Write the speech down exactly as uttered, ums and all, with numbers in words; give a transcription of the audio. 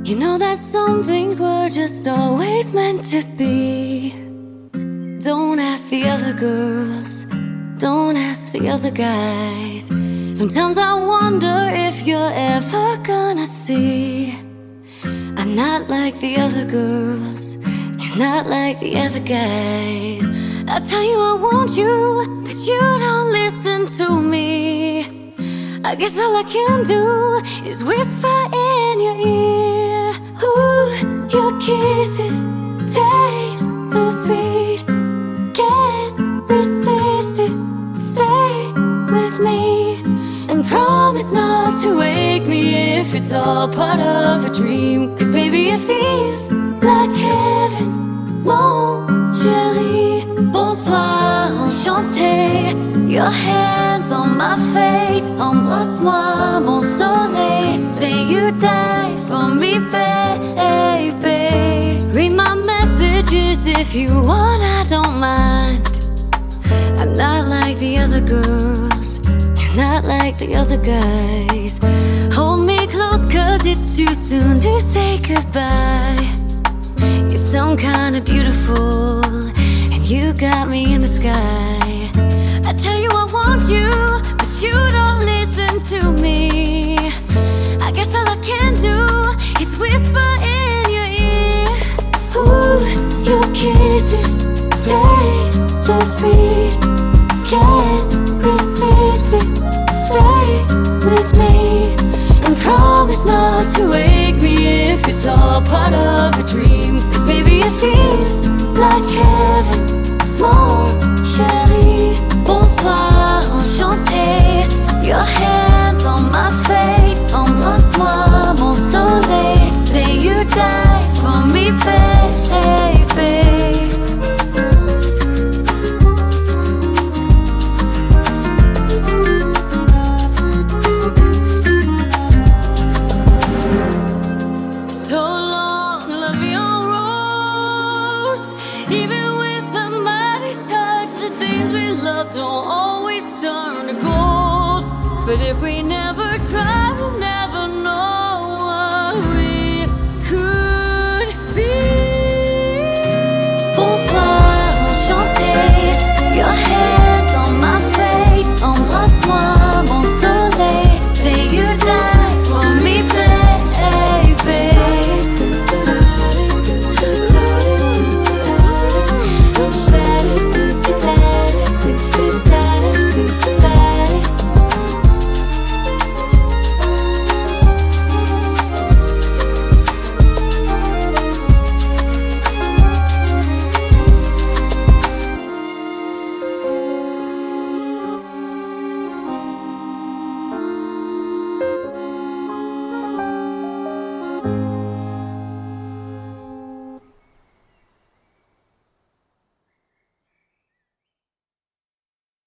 You know that some things were just always meant to be. Don't ask the other girls, don't ask the other guys. Sometimes I wonder if you're ever gonna see I'm not like the other girls, you're not like the other guys. I tell you I want you, but you don't listen to me. I guess all I can do is whisper in your ear. Ooh, your kisses taste so sweet, can't resist it. Stay with me and promise not to wake me if it's all part of a dream. Cause baby it feels like heaven, mon chéri. Bonsoir, enchanté. Your hands on my face, embrasse-moi, mon soleil. Say you die for me, baby. Read my messages if you want, I don't mind. I'm not like the other girls, you're not like the other guys. Hold me close cause it's too soon to say goodbye. You sound kinda beautiful, and you got me in the sky. I tell you I want you, but you don't listen to me. I guess all I can do is whisper in your ear. Ooh, your kisses taste so sweet, can't resist it. Stay with me and promise not to wake me if it's all part of a dream. Cause baby it feels like heaven, mon chéri. Bonsoir, enchanté. Your hands on my face, embrasse-moi, mon soleil. Say you die for me, baby. So long, love your rose. Even with the mighty touch, the things we love don't always turn to gold. But if we never try, we'll never